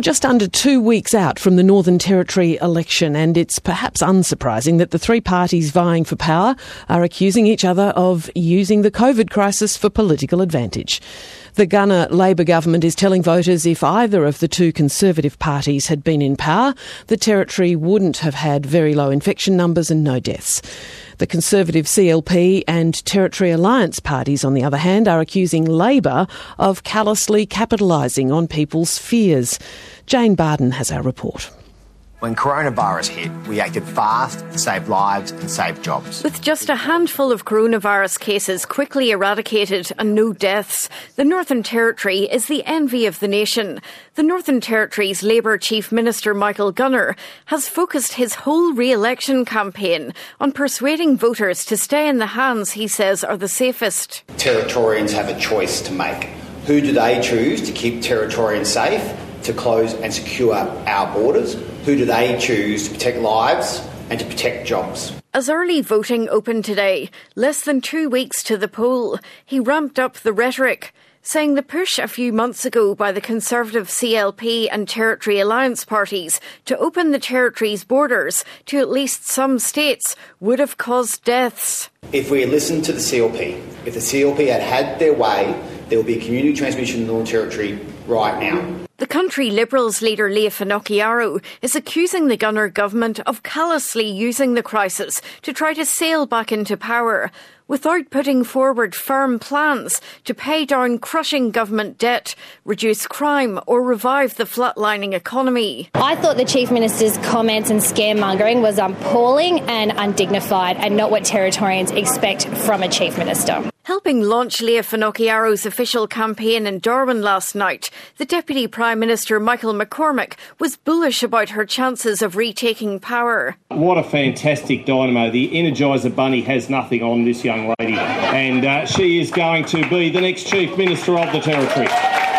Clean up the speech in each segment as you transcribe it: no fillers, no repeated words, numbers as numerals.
just under 2 weeks out from the Northern Territory election, and it's perhaps unsurprising that the three parties vying for power are accusing each other of using the COVID crisis for political advantage. The Gunner Labor government is telling voters if either of the two Conservative parties had been in power, the Territory wouldn't have had very low infection numbers and no deaths. The Conservative CLP and Territory Alliance parties, on the other hand, are accusing Labor of callously capitalising on people's fears. Jane Barden has our report. When coronavirus hit, we acted fast, saved lives and saved jobs. With just a handful of coronavirus cases quickly eradicated and no deaths, the Northern Territory is the envy of the nation. The Northern Territory's Labor Chief Minister Michael Gunner has focused his whole re-election campaign on persuading voters to stay in the hands he says are the safest. Territorians have a choice to make. Who do they choose to keep Territorians safe, to close and secure our borders? Who do they choose to protect lives and to protect jobs? As early voting opened today, less than 2 weeks to the poll, he ramped up the rhetoric, saying the push a few months ago by the Conservative CLP and Territory Alliance parties to open the Territory's borders to at least some states would have caused deaths. If we had listened to the CLP, if the CLP had had their way, there would be a community transmission in the Northern Territory right now. The country Liberals leader Leah Finocchiaro is accusing the Gunner government of callously using the crisis to try to sail back into power, without putting forward firm plans to pay down crushing government debt, reduce crime or revive the flatlining economy. I thought the Chief Minister's comments and scaremongering was appalling and undignified and not what Territorians expect from a Chief Minister. Helping launch Leah Finocchiaro's official campaign in Darwin last night, the Deputy Prime Minister Michael McCormack was bullish about her chances of retaking power. What a fantastic dynamo. The Energizer Bunny has nothing on this young lady, and she is going to be the next Chief Minister of the Territory.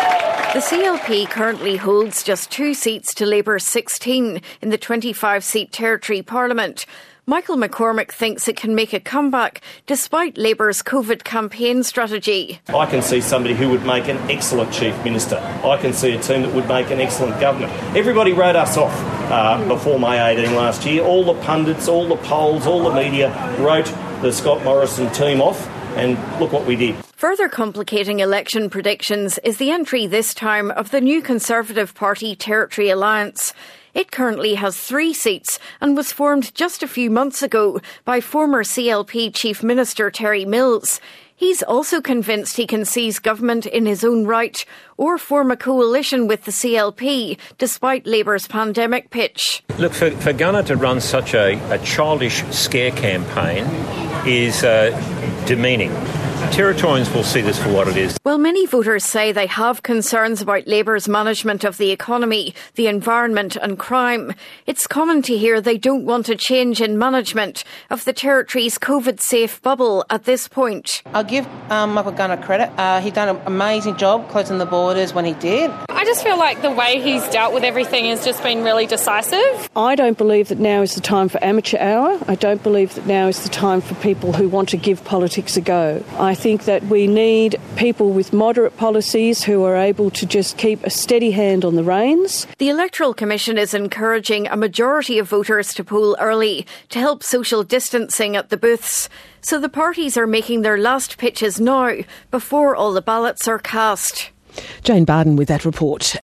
The CLP currently holds just 2 seats to Labor's 16 in the 25-seat Territory Parliament. Michael McCormack thinks it can make a comeback despite Labor's COVID campaign strategy. I can see somebody who would make an excellent Chief Minister. I can see a team that would make an excellent government. Everybody wrote us off before May 18 last year. All the pundits, all the polls, all the media wrote the Scott Morrison team off, and look what we did. Further complicating election predictions is the entry this time of the new Conservative Party Territory Alliance. It currently has 3 seats and was formed just a few months ago by former CLP Chief Minister Terry Mills. He's also convinced he can seize government in his own right or form a coalition with the CLP, despite Labor's pandemic pitch. Look, for Gunner to run such a childish scare campaign is demeaning. Territorians will see this for what it is. Well, many voters say they have concerns about Labor's management of the economy, the environment and crime. It's common to hear they don't want a change in management of the Territory's COVID-safe bubble at this point. I'll give Michael Gunner credit. He done an amazing job closing the borders when he did. I just feel like the way he's dealt with everything has just been really decisive. I don't believe that now is the time for amateur hour. I don't believe that now is the time for people who want to give politics a go. I think that we need people with moderate policies who are able to just keep a steady hand on the reins. The Electoral Commission is encouraging a majority of voters to poll early to help social distancing at the booths. So the parties are making their last pitches now before all the ballots are cast. Jane Barden with that report.